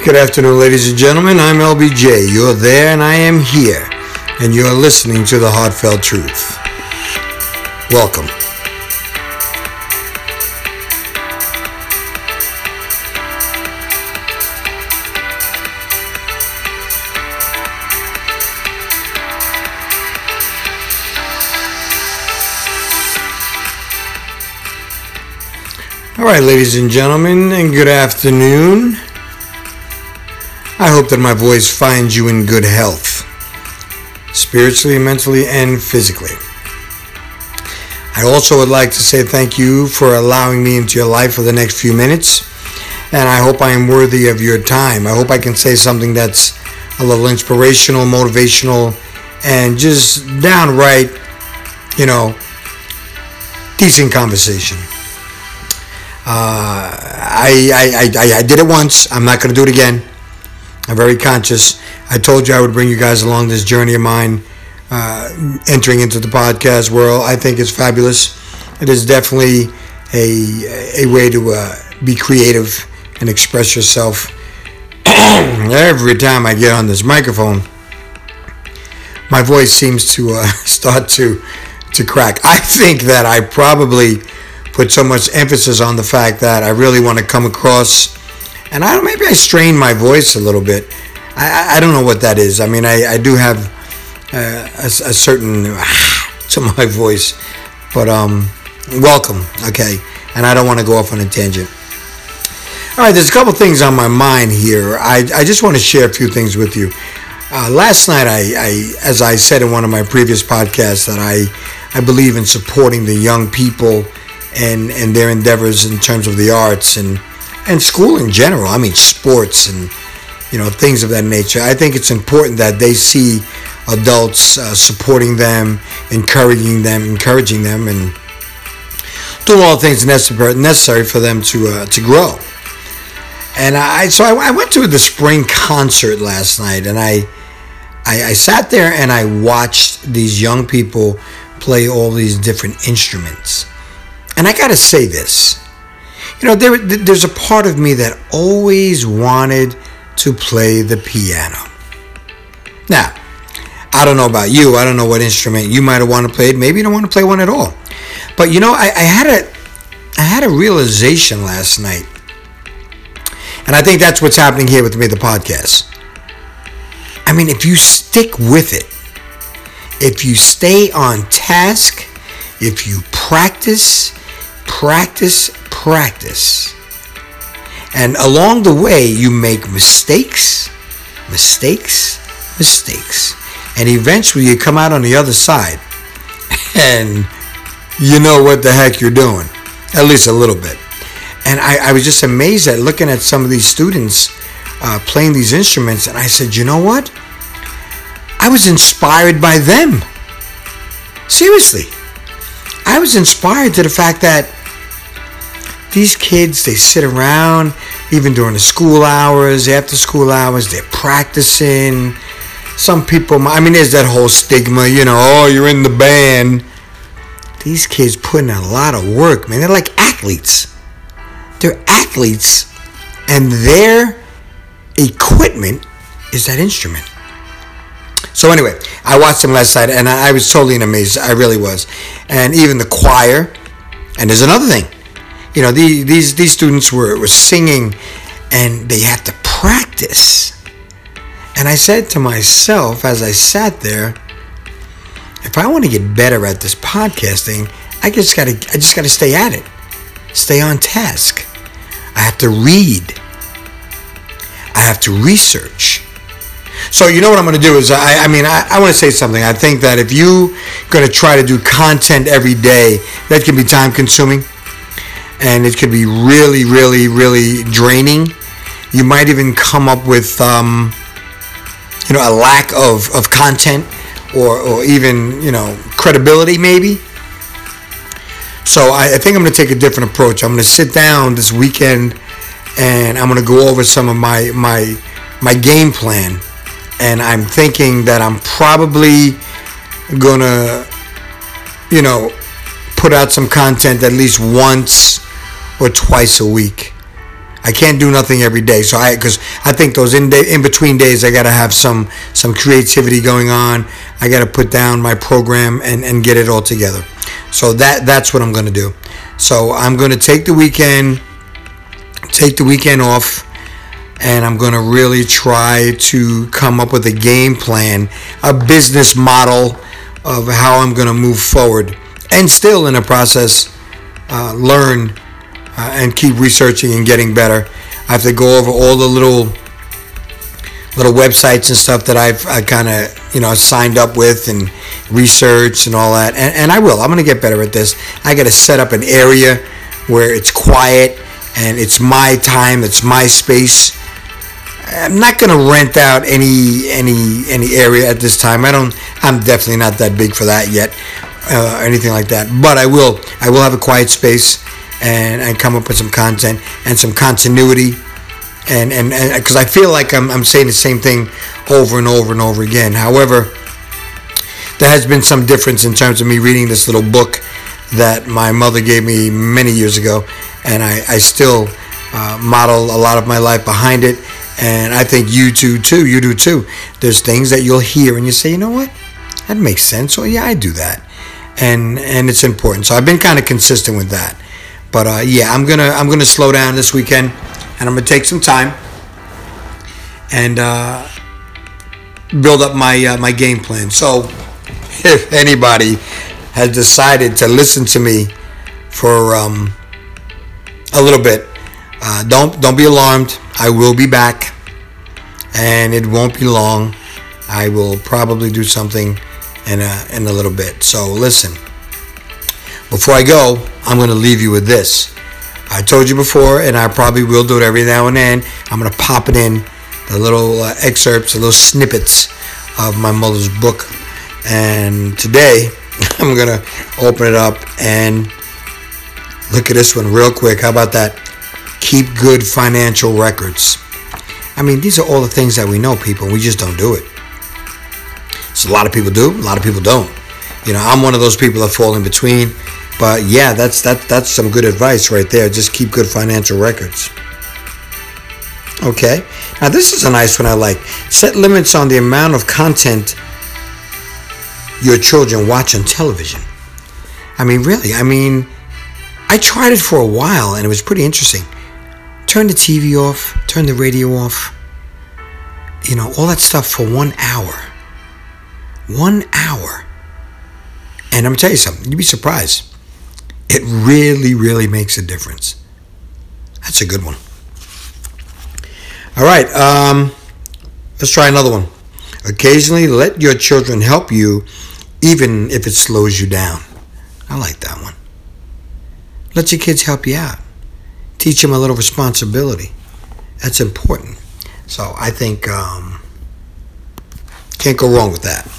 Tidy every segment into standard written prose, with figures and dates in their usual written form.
Good afternoon, ladies and gentlemen. I'm LBJ. You're there and I am here. And you're listening to The Heartfelt Truth. Welcome. All right, ladies and gentlemen, and good afternoon. I hope that my voice finds you in good health, spiritually, mentally, and physically. I also would like to say thank you for allowing me into your life for the next few minutes, and I hope I am worthy of your time. I hope I can say something that's a little inspirational, motivational, and just downright, decent conversation. I did it once. I'm not going to do it again. I'm very conscious. I told you I would bring you guys along this journey of mine, entering into the podcast world. I think it's fabulous. It is definitely a way to be creative and express yourself. Every time I get on this microphone, my voice seems to start to crack. I think that I probably put so much emphasis on the fact that I really want to come across, and maybe I strain my voice a little bit. I don't know what that is. I mean, I do have a certain to my voice, but welcome, okay? And I don't want to go off on a tangent. All right, there's a couple things on my mind here. I just want to share a few things with you. Last night, as I said in one of my previous podcasts, that I believe in supporting the young people and their endeavors in terms of the arts and school in general. I mean, sports and things of that nature. I think it's important that they see adults supporting them, encouraging them, and doing all the things necessary for them to grow. And I went to the spring concert last night, and I sat there and I watched these young people play all these different instruments. And I gotta say this, there's a part of me that always wanted to play the piano. Now, I don't know about you. I don't know what instrument you might have wanted to play. Maybe you don't want to play one at all. But I had a realization last night, and I think that's what's happening here with me, the podcast. I mean, if you stick with it, if you stay on task, if you practice, and along the way you make mistakes, and eventually you come out on the other side and you know what the heck you're doing, at least a little bit. And I was just amazed at looking at some of these students playing these instruments, and I said, you know what? I was inspired by them. Seriously. I was inspired to the fact that these kids, they sit around even during the school hours, after school hours, they're practicing. Some people, there's that whole stigma, you're in the band. These kids put in a lot of work, man. They're like athletes. They're athletes, and their equipment is that instrument. So anyway, I watched them last night, and I was totally amazed. I really was. And even the choir. And there's another thing. These students were singing, and they have to practice. And I said to myself as I sat there, if I want to get better at this podcasting, I just gotta stay at it. Stay on task. I have to read. I have to research. So you know what I'm going to do is, I want to say something. I think that if you're going to try to do content every day, that can be time consuming. And it could be really, really, really draining. You might even come up with, a lack of content or even, credibility maybe. So I think I'm going to take a different approach. I'm going to sit down this weekend and I'm going to go over some of my game plan. And I'm thinking that I'm probably going to, put out some content at least once or twice a week. I can't do nothing every day. So because I think those in between days, I got to have some creativity going on. I got to put down my program and get it all together. So that's what I'm going to do. So I'm going to take the weekend off, and I'm going to really try to come up with a game plan, a business model of how I'm going to move forward, and still in the process learn and keep researching and getting better. I have to go over all the little websites and stuff that I kind of signed up with and researched and all that, and I will. I'm going to get better at this. I got to set up an area where it's quiet and it's my time, it's my space. I'm not going to rent out any area at this time. I'm definitely not that big for that yet, or anything like that. But I will have a quiet space and come up with some content and some continuity, and because I feel like I'm saying the same thing over and over and over again. However, there has been some difference in terms of me reading this little book that my mother gave me many years ago, and I still model a lot of my life behind it. And I think you do too. There's things that you'll hear and you say, you know what, that makes sense. Oh yeah, I do that, and it's important. So I've been kind of consistent with that. But yeah, I'm gonna slow down this weekend, and I'm gonna take some time and build up my game plan. So if anybody has decided to listen to me for a little bit, don't be alarmed. I will be back, and it won't be long. I will probably do something in a little bit. So listen, before I go, I'm going to leave you with this. I told you before, and I probably will do it every now and then. I'm going to pop it in, the little excerpts, the little snippets of my mother's book. And today, I'm going to open it up and look at this one real quick. How about that? Keep good financial records. I mean, these are all the things that we know, people. We just don't do it. So a lot of people do, a lot of people don't. I'm one of those people that fall in between. But yeah, that's some good advice right there. Just keep good financial records. Okay. Now this is a nice one I like. Set limits on the amount of content your children watch on television. I mean, really. I tried it for a while and it was pretty interesting. Turn the TV off, turn the radio off, all that stuff for 1 hour. 1 hour. And I'm going to tell you something, you'd be surprised. It really, really makes a difference. That's a good one. All right, let's try another one. Occasionally let your children help you even if it slows you down. I like that one. Let your kids help you out. Teach them a little responsibility. That's important. So I think can't go wrong with that.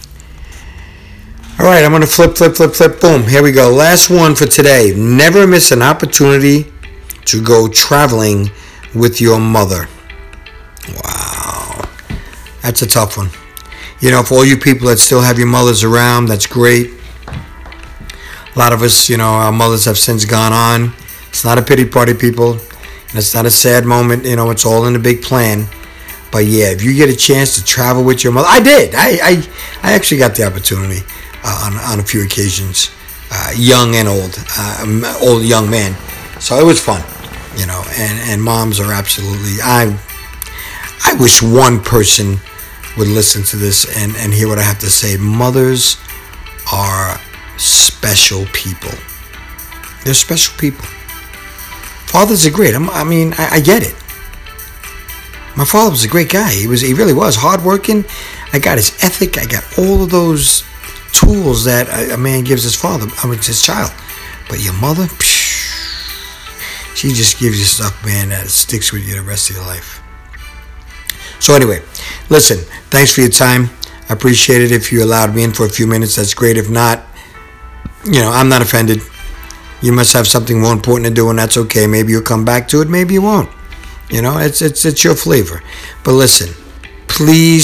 All right, I'm going to flip. Boom. Here we go. Last one for today. Never miss an opportunity to go traveling with your mother. Wow. That's a tough one. For all you people that still have your mothers around, that's great. A lot of us, our mothers have since gone on. It's not a pity party, people. And it's not a sad moment. It's all in the big plan. But yeah, if you get a chance to travel with your mother, I did. I actually got the opportunity on a few occasions, young and old young man. So it was fun, and moms are absolutely. I wish one person would listen to this and hear what I have to say. Mothers are special people. They're special people. Fathers are great. I get it. My father was a great guy. He really was hardworking. I got his ethic. I got all of those tools that a man gives his father. His child. But your mother, she just gives you stuff, man, that sticks with you the rest of your life. So anyway, listen. Thanks for your time. I appreciate it. If you allowed me in for a few minutes, that's great. If not, I'm not offended. You must have something more important to do, and that's okay. Maybe you'll come back to it. Maybe you won't. It's your flavor. But listen, please,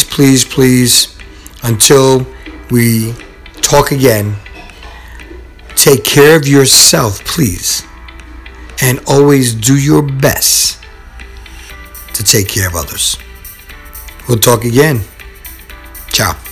until we talk again, take care of yourself, please, and always do your best to take care of others. We'll talk again. Ciao.